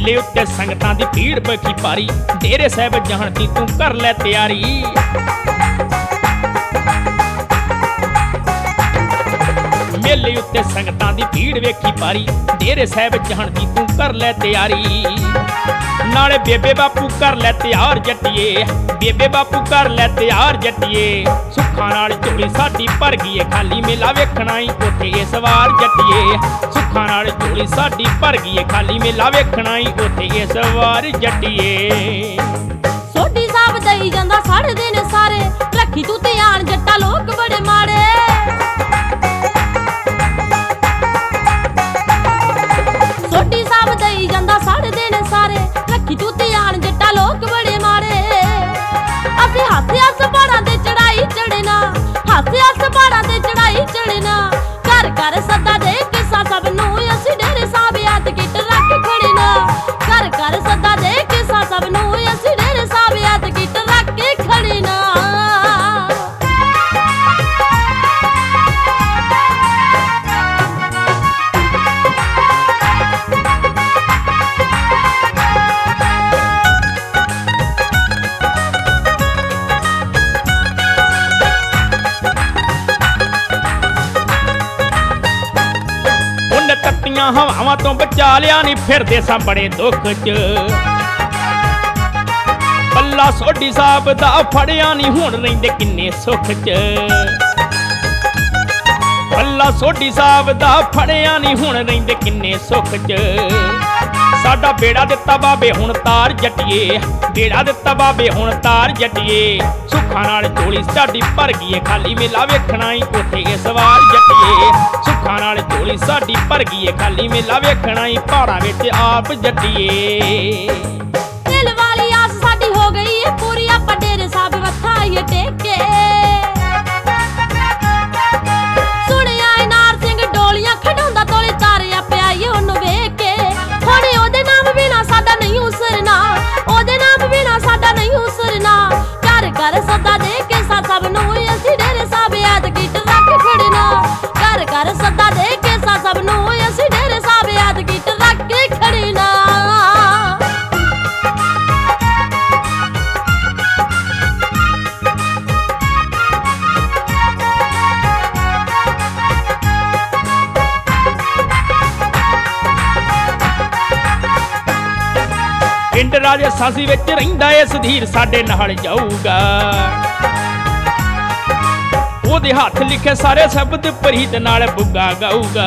मेले उत्ते संगतां दी भीड़ बखी भारी, डेरे साहिब जाण दी तूं कर लै तैयारी। मेले उत्ते संगतां दी भीड़ वेखी भारी, डेरे साहिब जाण दी तूं कर लै तैयारी। नाले बेबे बापू कर लै तैयार जट्टिए, बेबे बापू कर लै तैयार जट्टिए। सुखा नाल झोली साडी भर गई है खाली, मेला वेखना ही उत्थे इस वार जट्टिए। सुखा नाल झोली साडी भर गई है खाली, मेला वेखना ही उत्थे इस वार जट्टिए। सोढी साहब दई जांदा साढ़े दिन सारे, रखी तू ध्यान जट्टा लोग बड़े माड़े। सोढी साहब दई जांदा साढ़े दिन सारे, रखी तू ध्यान जट्टा लोग बड़े माड़े। असीं हासे हस पहाड़ां ते चढ़ाई चढ़ना, हासे हस पहाड़ां ते चढ़ाई चढ़ना। घर घर सदा दे किसा सब नूं असीं डेरे साहब याद किट रख खड़ना। घर घर सदा दे किसा सब नूं असीं डेरे साहब याद किट रख के खड़ना। तत्तियां हवावां तो बचा लिया नी, फिरदे सां बड़े दुख च। पल्ला सोढी साहब दा फड़िया नी, हुण रहिंदे किन्ने सुख च। पल्ला सोढी साहब दा फड़िया नी, हुण रहिंदे किन्ने सुख च। साडा बेड़ा दित्ता बाबे हुण तार जट्टिए, बेड़ा दित्ता बाबे हुण तार जट्टिए। सुखा नाल झोली साडी भर गई है खाली, मेला वेखना ही उत्थे इस वार जट्टिए। सुखा नाल झोली साडी भर गई है खाली, मेला वेखना ही पहाड़ां विच आप जट्टिए। दिल वाली आस साडी हो गई है पूरी, आपां डेरे साहब मत्था आइए टेके। सुणिया नार सिंह डोलियां खड़ाउंदा तोले तारे, आपे आइए ओनू वेख के। हुण ओदे नाम बिना साडा नहीं उसरना, ओदे नाम बिना साडा नहीं उसरना। घर घर सदा दे के सब नूं असीं डेरे साहब याद किट रख खड़ना। घर घर सदा दे के सब नूं असीं डेरे साहब याद किट रख के खड़ना। पिंड राजे सासी विच रहिंदा ए सुधीर, साडे नाल जाऊगा। ओदे हत्थ लिखे सारे शब्द, प्रीत नाल बुग्गा गाऊगा।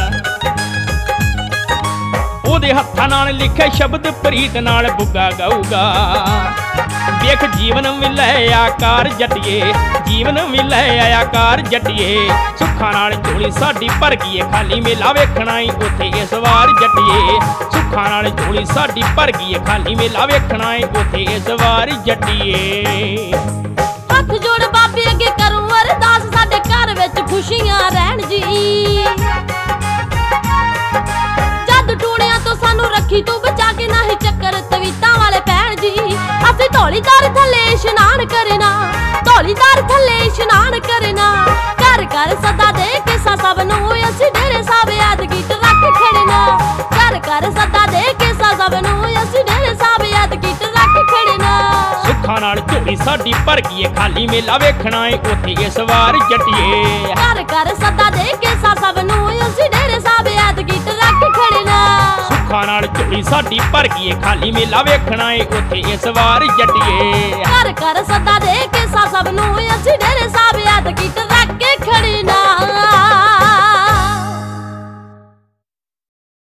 ओदे हत्थां नाल लिखे शब्द, प्रीत नाल बुग्गा गाऊगा। वेख जीवन मिले आकार जट्टिए, जीवन मिले आकार जट्टिए। सुखा नाल झोली साडी भर गई है खाली, मेला वेखना ही उत्थे इस वार जट्टिए। सुखा नाल झोली साडी भर गई है खाली, मेला वेखना ही उत्थे इस वार जट्टिए। हथ जोड़ बाबे अगे करूं अरदास, साडे घर विच खुशियां रहण जी। जद टूणियां तो सानू रखी तू बचा के, नाही चक्कर तवीतां वाले पैण जी। असीं धौलीधार थल्ले इशनान करना, धौलीधार थल्ले इशनान करना। घर घर सदा दे के सब नूं असीं डेरे साहब याद किट रख खड़ना। घर घर सदा दे के सब नूं असीं डेरे साहब याद किट रख खड़ना। सुखा नाल झोली साडी भर गई है खाली, मेला वेखना है उत्थे इस वार जट्टिए। घर घर सदा दे के सब नूं असीं डेरे साहब याद किट रख खड़ना। सुखा नाल झोली साडी भर गई है खाली, मेला वेखना है उत्थे इस वार जट्टिए। घर घर